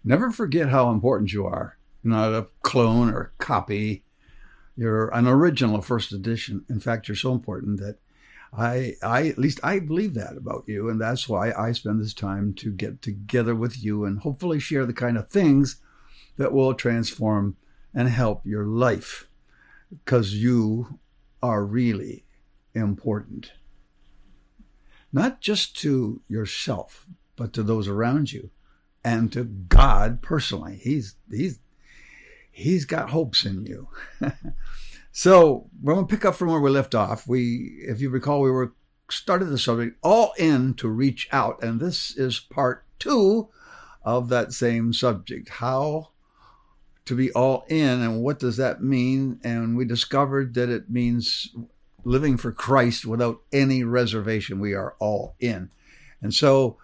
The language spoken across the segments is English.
Never forget how important you are. You're not a clone or a copy. You're an original first edition. In fact, you're so important that at least I believe that about you. And that's why I spend this time to get together with you and hopefully share the kind of things that will transform and help your life, because you are really important. Not just to yourself, but to those around you and to God personally. He's got hopes in you. So we're going to pick up from where we left off. If you recall, we started the subject, all in to reach out. And this is part 2 of that same subject. How to be all in, and what does that mean? And we discovered that it means living for Christ without any reservation. We are all in. And so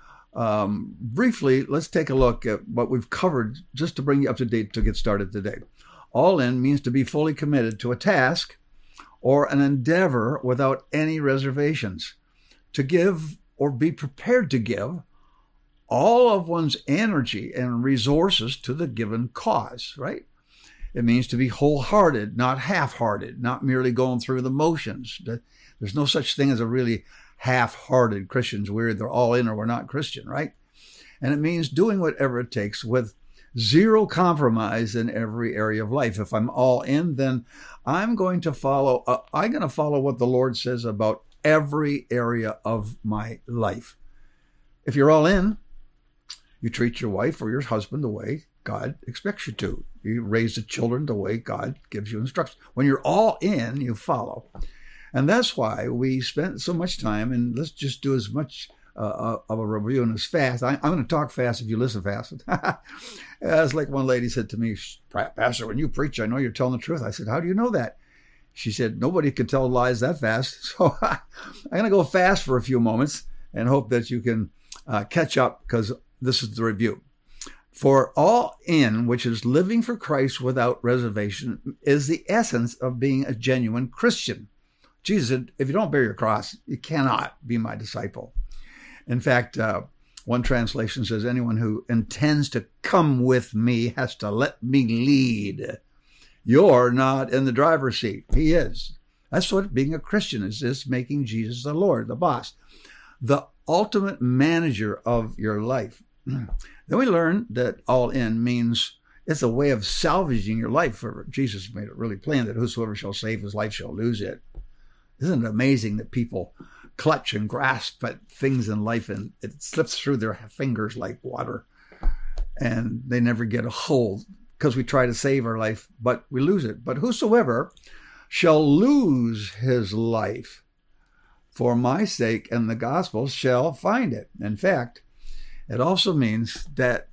briefly, let's take a look at what we've covered just to bring you up to date to get started today. All in means to be fully committed to a task or an endeavor without any reservations. To give or be prepared to give all of one's energy and resources to the given cause, right? It means to be wholehearted, not half-hearted, not merely going through the motions. There's no such thing as a really half-hearted Christians. We're either all in or we're not Christian, right? And it means doing whatever it takes with zero compromise in every area of life. If I'm all in, then I'm going to follow what the Lord says about every area of my life. If you're all in, you treat your wife or your husband the way God expects you to. You raise the children the way God gives you instructions. When you're all in, you follow. And that's why we spent so much time, and let's just do as much of a review and as fast. I'm going to talk fast if you listen fast. It's like one lady said to me, Pastor, when you preach, I know you're telling the truth. I said, how do you know that? She said, nobody can tell lies that fast. So I'm going to go fast for a few moments and hope that you can catch up, because this is the review. For all in, which is living for Christ without reservation, is the essence of being a genuine Christian. Jesus said, if you don't bear your cross, you cannot be my disciple. In fact, one translation says, anyone who intends to come with me has to let me lead. You're not in the driver's seat. He is. That's what being a Christian is making Jesus the Lord, the boss, the ultimate manager of your life. Then we learn that all in means it's a way of salvaging your life. For Jesus made it really plain that whosoever shall save his life shall lose it. Isn't it amazing that people clutch and grasp at things in life and it slips through their fingers like water and they never get a hold, because we try to save our life, but we lose it. But whosoever shall lose his life for my sake and the gospel shall find it. In fact, it also means that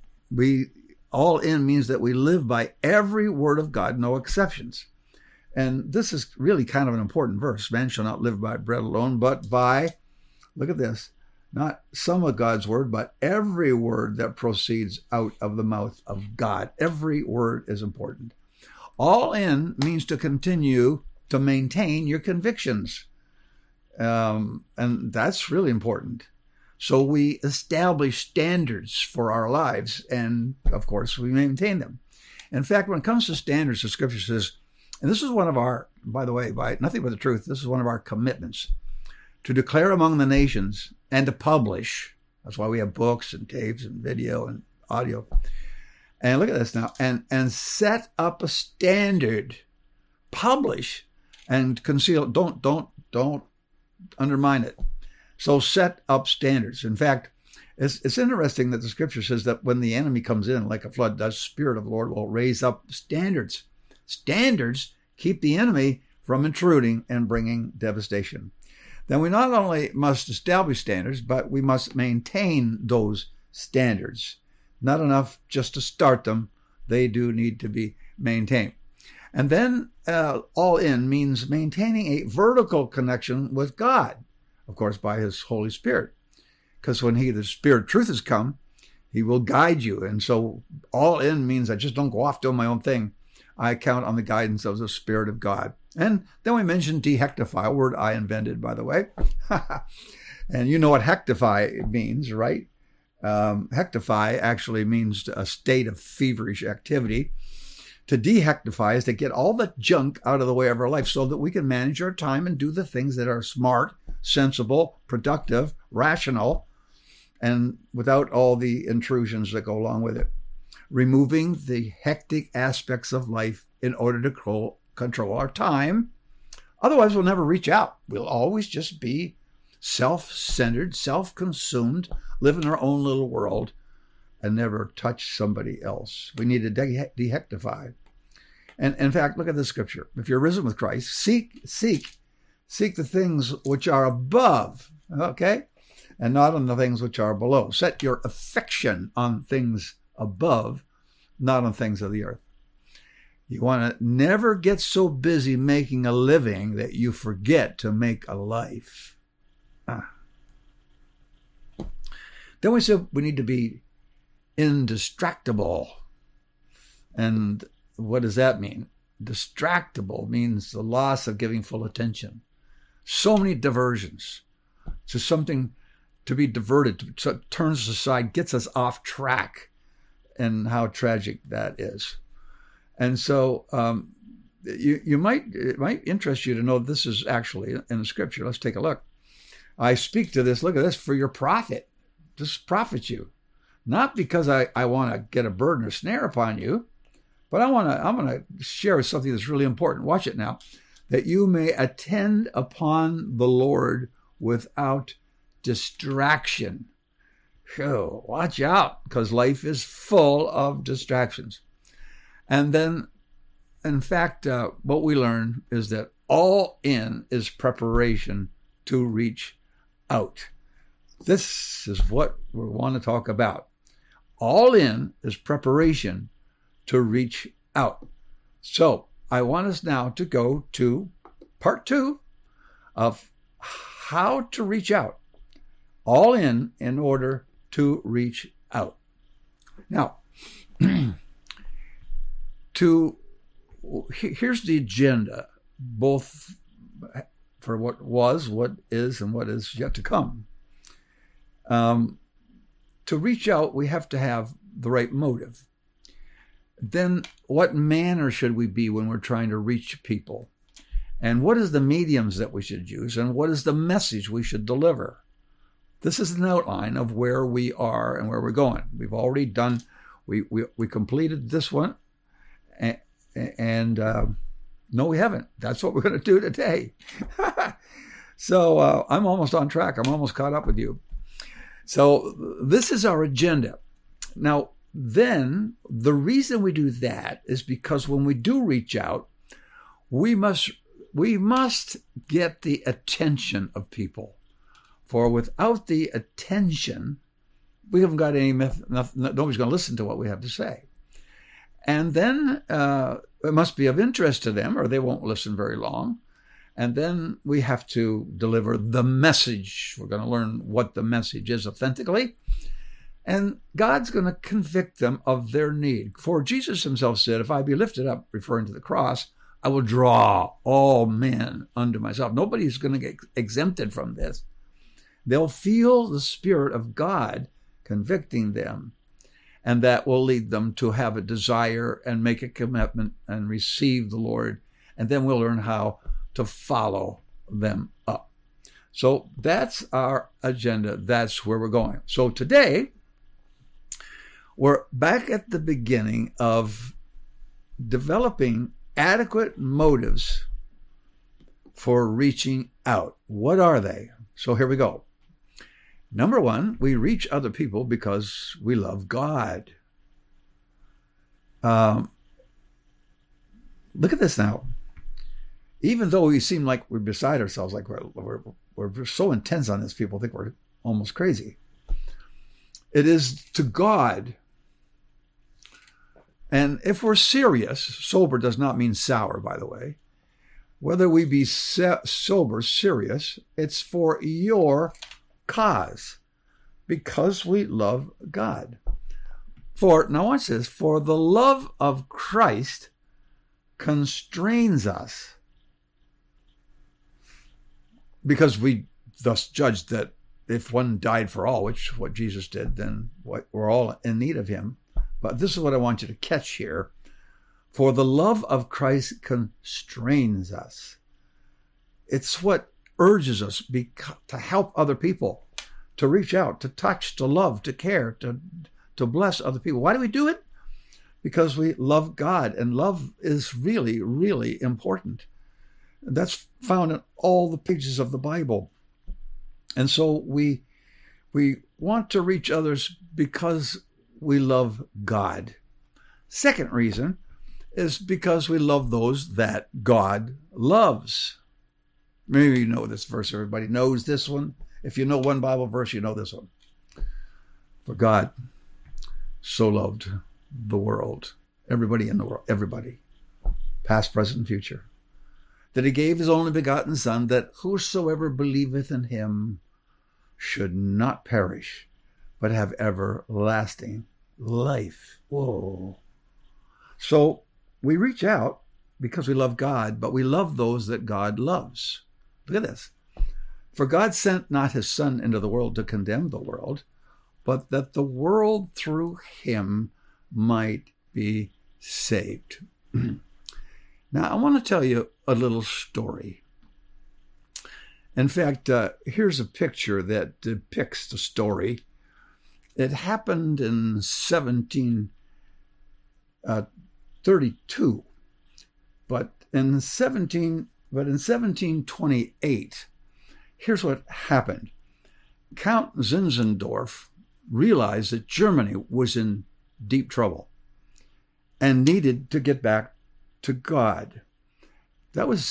all in means that we live by every word of God, no exceptions. And this is really kind of an important verse. Man shall not live by bread alone, but by, look at this, not some of God's word, but every word that proceeds out of the mouth of God. Every word is important. All in means to continue to maintain your convictions. And that's really important. So we establish standards for our lives, and of course we maintain them. In fact, when it comes to standards, the scripture says, and this is one of our, by the way, by nothing but the truth, this is one of our commitments, to declare among the nations and to publish. That's why we have books and tapes and video and audio. And look at this now, and set up a standard, publish and conceal. Don't undermine it. So set up standards. In fact, it's interesting that the scripture says that when the enemy comes in like a flood, the Spirit of the Lord will raise up standards. Standards keep the enemy from intruding and bringing devastation. Then we not only must establish standards, but we must maintain those standards. Not enough just to start them. They do need to be maintained. And then all in means maintaining a vertical connection with God, of course, by his Holy Spirit. Because when the Spirit of truth has come, he will guide you. And so all in means I just don't go off doing my own thing. I count on the guidance of the Spirit of God. And then we mentioned dehectify, a word I invented, by the way. And you know what hectify means, right? Hectify actually means a state of feverish activity. To dehectify is to get all the junk out of the way of our life so that we can manage our time and do the things that are smart, sensible, productive, rational, and without all the intrusions that go along with it. Removing the hectic aspects of life in order to control our time. Otherwise, we'll never reach out. We'll always just be self-centered, self-consumed, live in our own little world, and never touch somebody else. We need to dehectify. And in fact, look at the scripture. If you're risen with Christ, seek the things which are above, okay? And not on the things which are below. Set your affection on things above, not on things of the earth. You want to never get so busy making a living that you forget to make a life. Then we said we need to be indistractable. And what does that mean? Distractible means the loss of giving full attention. So many diversions to something to be diverted, so it turns us aside, gets us off track, and how tragic that is. And so it might interest you to know this is actually in the scripture. Let's take a look. I speak to this, look at this, for your profit. This profits you. Not because I want to get a burden or snare upon you, but I'm going to share something that's really important. Watch it now. That you may attend upon the Lord without distraction. So watch out, because life is full of distractions. And then, in fact, what we learn is that all in is preparation to reach out. This is what we want to talk about. All in is preparation to reach out. So I want us now to go to part 2 of how to reach out. All in order to reach out. Now, here's the agenda, both for what was, what is, and what is yet to come. To reach out, we have to have the right motive. Then what manner should we be when we're trying to reach people? And what is the mediums that we should use? And what is the message we should deliver? This is an outline of where we are and where we're going. We've already done, we completed this one. And no, we haven't. That's what we're going to do today. So I'm almost on track. I'm almost caught up with you. So this is our agenda. Now, then the reason we do that is because when we do reach out, we must get the attention of people. For without the attention, we haven't got nobody's going to listen to what we have to say. And then it must be of interest to them, or they won't listen very long. And then we have to deliver the message. We're going to learn what the message is authentically. And God's going to convict them of their need. For Jesus himself said, if I be lifted up, referring to the cross, I will draw all men unto myself. Nobody's going to get exempted from this. They'll feel the Spirit of God convicting them. And that will lead them to have a desire and make a commitment and receive the Lord. And then we'll learn how to follow them up. So that's our agenda. That's where we're going. So today, we're back at the beginning of developing adequate motives for reaching out. What are they? So here we go. Number 1, we reach other people because we love God. Look at this now. Even though we seem like we're beside ourselves, like we're so intense on this, people think we're almost crazy. It is to God. And if we're serious, sober does not mean sour, by the way. Whether we be sober, serious, it's for your cause, because we love God. Now watch this. For the love of Christ constrains us, because we thus judge that if one died for all, which is what Jesus did, then we're all in need of him. But this is what I want you to catch here. For the love of Christ constrains us. It's what urges us to help other people, to reach out, to touch, to love, to care, to bless other people. Why do we do it? Because we love God, and love is really, really important. That's found in all the pages of the Bible. And so we want to reach others because we love God. Second reason is because we love those that God loves. Maybe you know this verse. Everybody knows this one. If you know one Bible verse, you know this one. For God so loved the world, everybody in the world, everybody, past, present, and future, that he gave his only begotten Son, that whosoever believeth in him should not perish, but have everlasting life. Whoa. So we reach out because we love God, but we love those that God loves. Look at this. For God sent not his Son into the world to condemn the world, but that the world through him might be saved. Now, I want to tell you a little story. In fact, here's a picture that depicts the story. It happened in 1732, but in 1728, here's what happened. Count Zinzendorf realized that Germany was in deep trouble and needed to get back to God. That was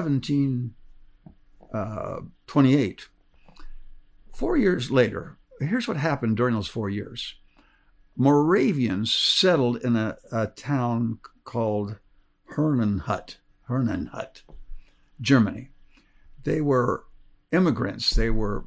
1728. 4 years later, here's what happened during those 4 years. Moravians settled in a town called Herrnhut, Germany. They were immigrants. They were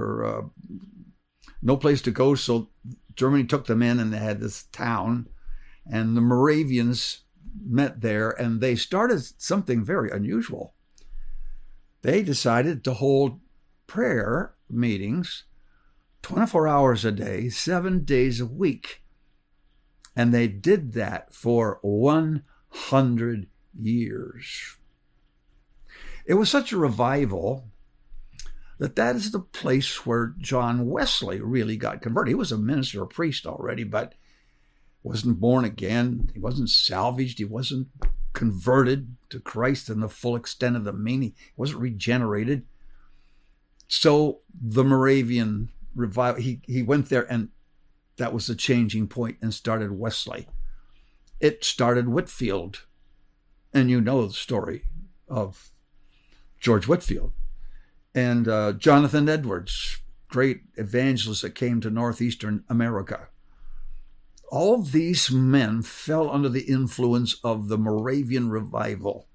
no place to go, so Germany took them in, and they had this town, and the Moravians met there, and they started something very unusual. They decided to hold prayer meetings 24 hours a day, 7 days a week. And they did that for 100 years. It was such a revival that is the place where John Wesley really got converted. He was a minister, a priest already, but wasn't born again. He wasn't salvaged. He wasn't converted to Christ in the full extent of the meaning. He wasn't regenerated. So the Moravian revival, he went there, and that was the changing point, and started Wesley. It started Whitefield. And you know the story of George Whitefield. And Jonathan Edwards, great evangelist that came to northeastern America. All these men fell under the influence of the Moravian revival.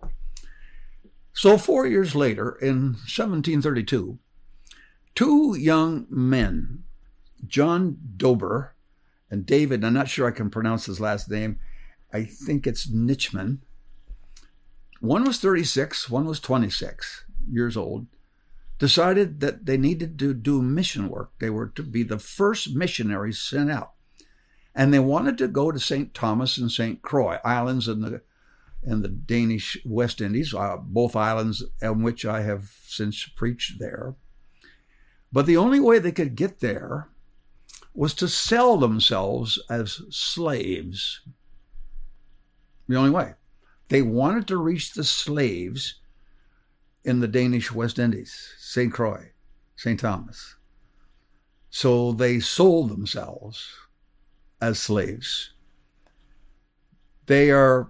So 4 years later, in 1732, two young men, John Dober and David, I'm not sure I can pronounce his last name, I think it's Nitschmann. One was 36, one was 26 years old, decided that they needed to do mission work. They were to be the first missionaries sent out. And they wanted to go to St. Thomas and St. Croix, islands in the Danish West Indies, both islands on which I have since preached there. But the only way they could get there was to sell themselves as slaves. The only way. They wanted to reach the slaves in the Danish West Indies, St. Croix, St. Thomas. So they sold themselves as slaves. They are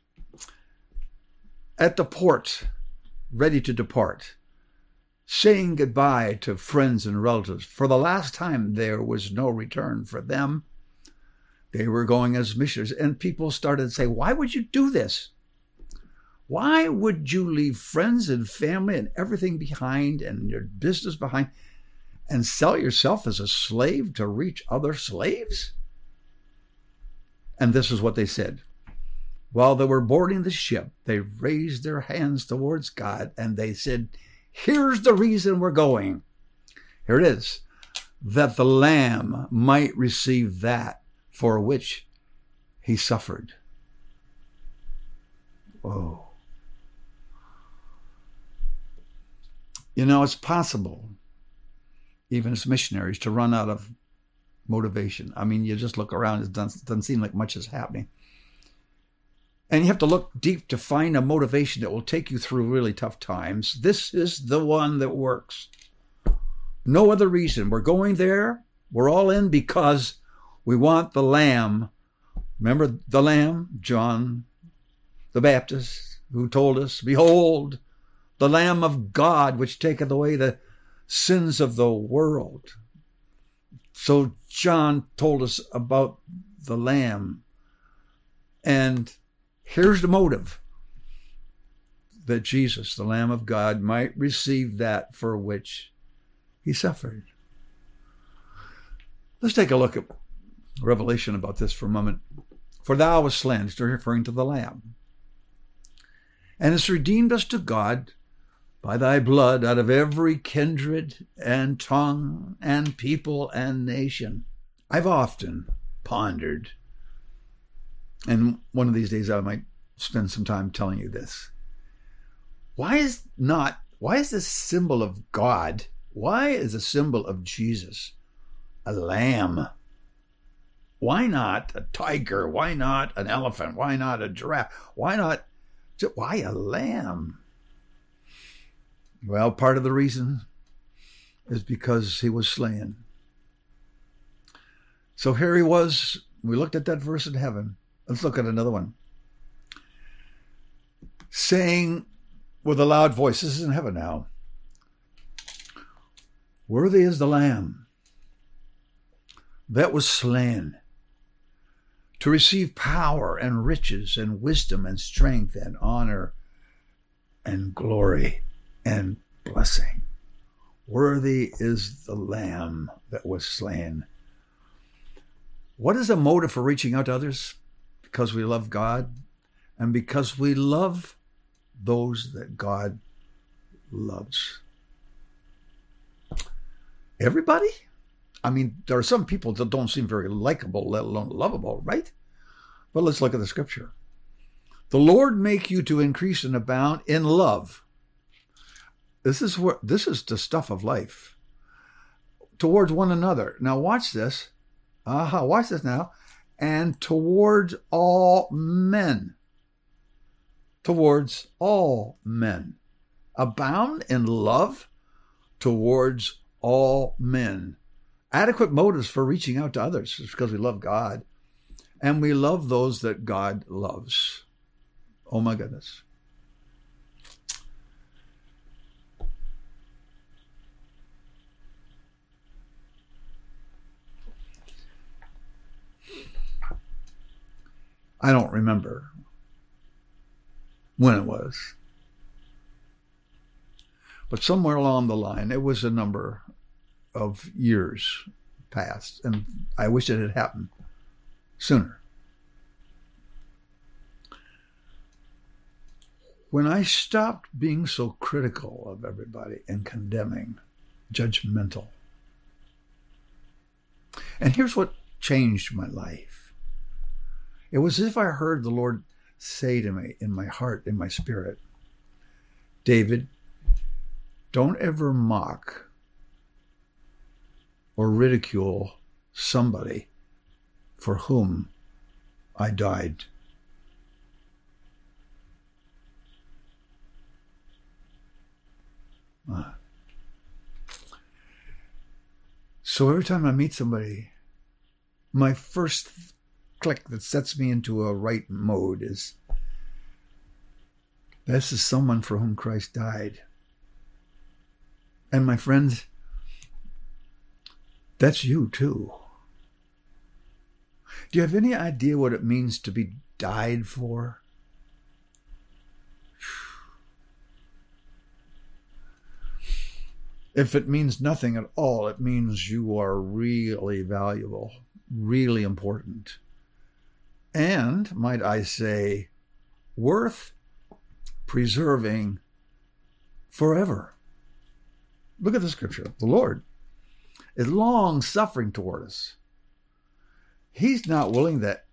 at the port, ready to depart, saying goodbye to friends and relatives. For the last time, there was no return for them. They were going as missionaries. And people started to say, why would you do this? Why would you leave friends and family and everything behind and your business behind and sell yourself as a slave to reach other slaves? And this is what they said. While they were boarding the ship, they raised their hands towards God and they said, here's the reason we're going. Here it is. That the Lamb might receive that for which he suffered. Whoa. You know, it's possible, even as missionaries, to run out of motivation. I mean, you just look around, it doesn't seem like much is happening. And you have to look deep to find a motivation that will take you through really tough times. This is the one that works. No other reason. We're going there. We're all in because we want the Lamb. Remember the Lamb? John the Baptist, who told us, "Behold, the Lamb of God, which taketh away the sins of the world." So John told us about the Lamb. And here's the motive: that Jesus, the Lamb of God, might receive that for which he suffered. Let's take a look at Revelation about this for a moment. For thou wast slain, still referring to the Lamb, and hast redeemed us to God by thy blood out of every kindred and tongue and people and nation. I've often pondered, and one of these days I might spend some time telling you this. Why is this symbol of God? Why is the symbol of Jesus a lamb? Why not a tiger? Why not an elephant? Why not a giraffe? Why a lamb? Well, part of the reason is because he was slain. So here he was. We looked at that verse in heaven. Let's look at another one. Saying with a loud voice, this is in heaven now, "Worthy is the Lamb that was slain to receive power and riches and wisdom and strength and honor and glory and blessing." Worthy is the Lamb that was slain. What is the motive for reaching out to others? Because we love God and because we love those that God loves. Everybody? I mean, there are some people that don't seem very likable, let alone lovable, right? But let's look at the scripture. The Lord make you to increase and abound in love. This is the stuff of life. Towards one another. Now watch this. Watch this now. And towards all men. Towards all men. Abound in love towards all men. Adequate motives for reaching out to others is because we love God. And we love those that God loves. Oh my goodness. I don't remember when it was. But somewhere along the line, it was a number of years past. And I wish it had happened sooner. When I stopped being so critical of everybody and condemning, judgmental. And here's what changed my life. It was as if I heard the Lord say to me in my heart, in my spirit, "David, don't ever mock or ridicule somebody for whom I died." So every time I meet somebody, my first click that sets me into a right mode is, this is someone for whom Christ died. And my friends, that's you too. Do you have any idea what it means to be died for? If it means nothing at all, it means you are really valuable, really important. And, might I say, worth preserving forever. Look at the scripture. The Lord is long suffering toward us. He's not willing that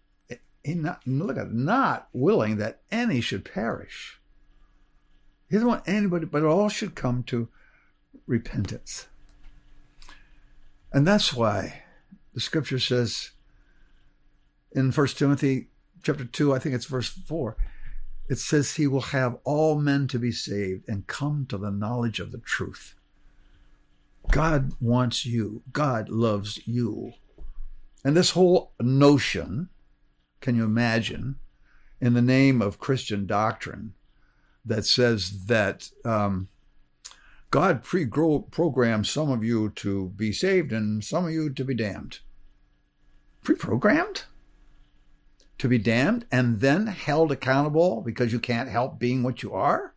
not willing that any should perish. He doesn't want anybody, but all should come to repentance. And that's why the scripture says in 1 Timothy chapter 2, I think it's verse 4, it says he will have all men to be saved and come to the knowledge of the truth. God wants you. God loves you. And this whole notion, can you imagine, in the name of Christian doctrine, that says that God pre-programmed some of you to be saved and some of you to be damned. Pre-programmed? To be damned and then held accountable because you can't help being what you are?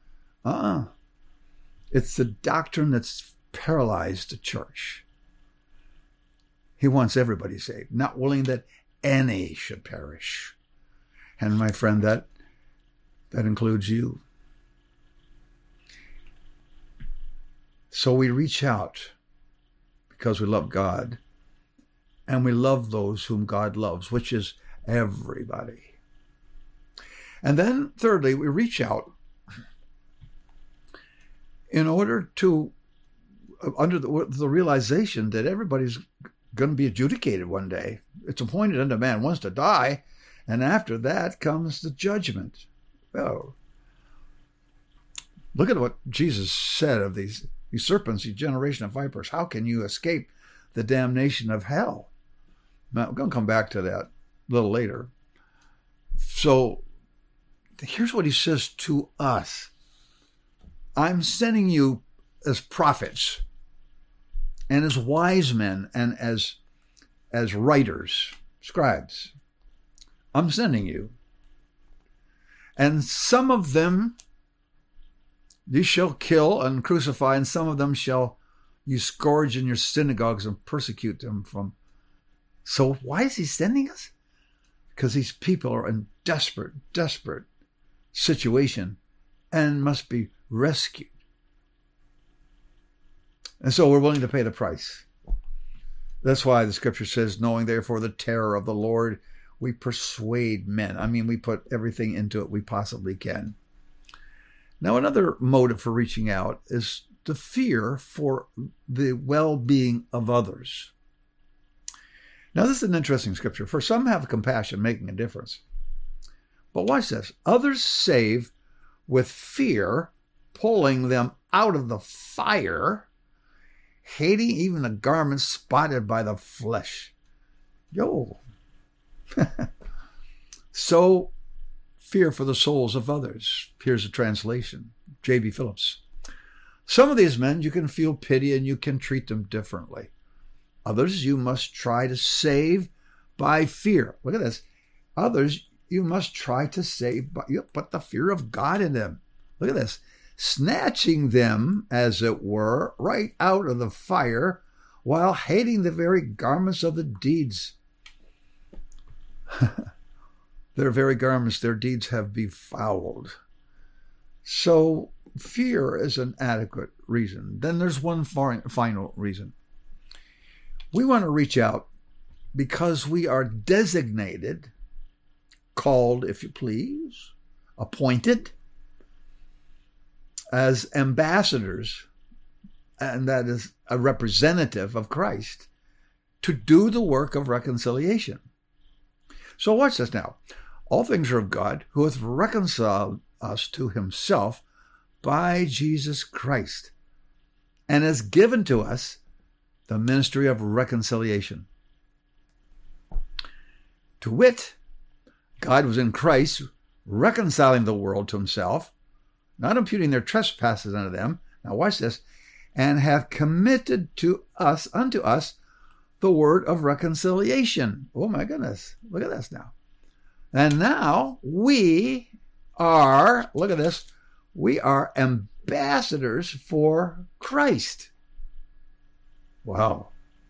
It's the doctrine that's paralyzed the church. He wants everybody saved, not willing that any should perish. And my friend, that includes you. So we reach out because we love God and we love those whom God loves, which is everybody. And then thirdly, we reach out in order to, under the realization that everybody's going to be adjudicated one day. It's appointed unto man once to die, and after that comes the judgment. Oh, look at what Jesus said of these serpents, you generation of vipers. How can you escape the damnation of hell? Now, we're going to come back to that a little later. So here's what he says to us. I'm sending you as prophets and as wise men and as writers, scribes. I'm sending you. And some of them you shall kill and crucify, and some of them shall you scourge in your synagogues and persecute them from. So why is he sending us? Because these people are in desperate situation and must be rescued. And so we're willing to pay the price. That's why the scripture says, knowing therefore the terror of the Lord, we persuade men. I mean, we put everything into it we possibly can. Now, another motive for reaching out is the fear for the well-being of others. Now, this is an interesting scripture. For some have compassion, making a difference. But watch this. Others save with fear, pulling them out of the fire, hating even the garments spotted by the flesh. So, fear for the souls of others. Here's a translation, J.B. Phillips. Some of these men you can feel pity and you can treat them differently. Others you must try to save by fear. Look at this. Others you must try to save by, you put the fear of God in them. Look at this. Snatching them, as it were, right out of the fire while hating the very garments of the deeds. Their very garments, their deeds have befouled. So fear is an adequate reason. Then there's one final reason. We want to reach out because we are designated, called, if you please, appointed as ambassadors, and that is a representative of Christ, to do the work of reconciliation. So watch this now. All things are of God, who hath reconciled us to himself by Jesus Christ, and has given to us the ministry of reconciliation. To wit, God was in Christ, reconciling the world to himself, not imputing their trespasses unto them. Now watch this. And hath committed to us, unto us, the word of reconciliation. Oh my goodness. Look at this now. And now we are, look at this, we are ambassadors for Christ. Wow.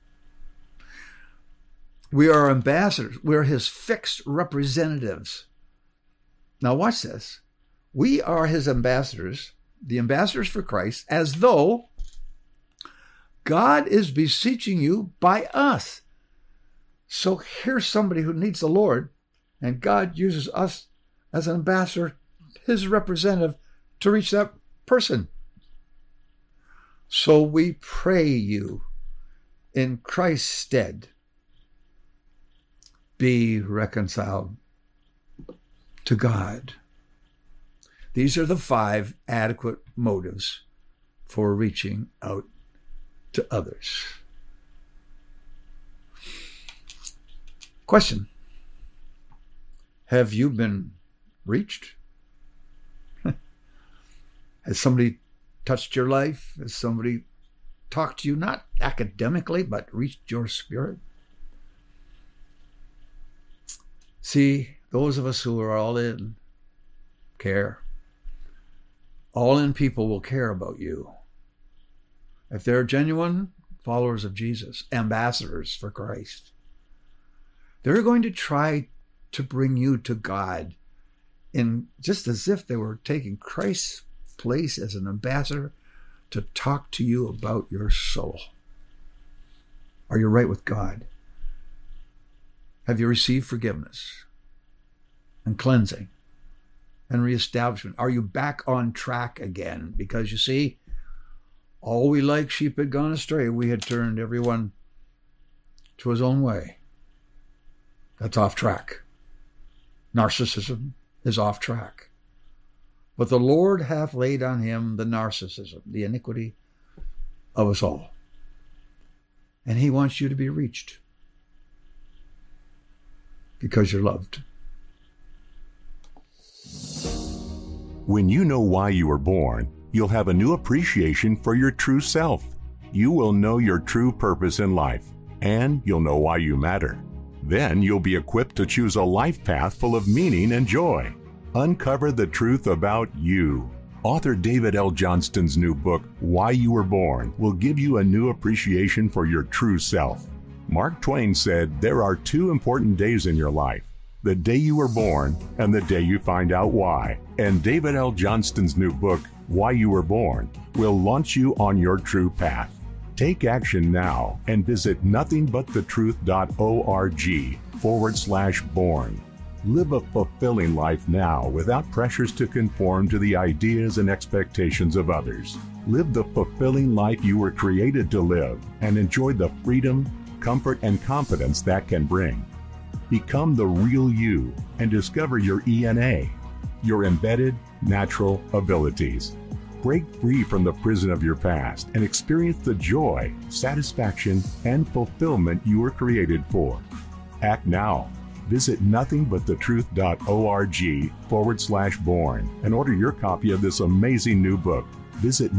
We are ambassadors. We're his fixed representatives. Now watch this. We are his ambassadors, the ambassadors for Christ, as though God is beseeching you by us. So here's somebody who needs the Lord, and God uses us as an ambassador, his representative, to reach that person. So we pray you, in Christ's stead, be reconciled to God. These are the 5 adequate motives for reaching out to others. Question: have you been reached? Has somebody touched your life? Has somebody talked to you, not academically, but reached your spirit? See, those of us who are all in care. All in people will care about you. If they're genuine followers of Jesus, ambassadors for Christ, they're going to try to bring you to God in just as if they were taking Christ's place as an ambassador to talk to you about your soul. Are you right with God? Have you received forgiveness and cleansing and reestablishment? Are you back on track again? Because you see, all we like sheep had gone astray. We had turned everyone to his own way. That's off track. Narcissism is off track. But the Lord hath laid on him the narcissism, the iniquity of us all. And he wants you to be reached because you're loved. When you know why you were born, you'll have a new appreciation for your true self. You will know your true purpose in life, and you'll know why you matter. Then you'll be equipped to choose a life path full of meaning and joy. Uncover the truth about you. Author David L. Johnston's new book, Why You Were Born, will give you a new appreciation for your true self. Mark Twain said there are 2 important days in your life: the day you were born and the day you find out why. And David L. Johnston's new book, Why You Were Born, will launch you on your true path. Take action now and visit nothingbuttetruth.org/born. Live a fulfilling life now without pressures to conform to the ideas and expectations of others. Live the fulfilling life you were created to live and enjoy the freedom, comfort, and confidence that can bring. Become the real you and discover your ENA, your embedded natural abilities. Break free from the prison of your past and experience the joy, satisfaction, and fulfillment you were created for. Act now. Visit nothingbuttetruth.org/born and order your copy of this amazing new book. Visit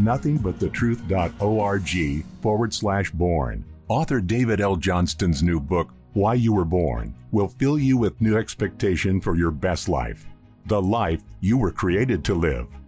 nothingbuttetruth.org/born. Author David L. Johnston's new book, Why You Were Born, will fill you with new expectation for your best life, the life you were created to live.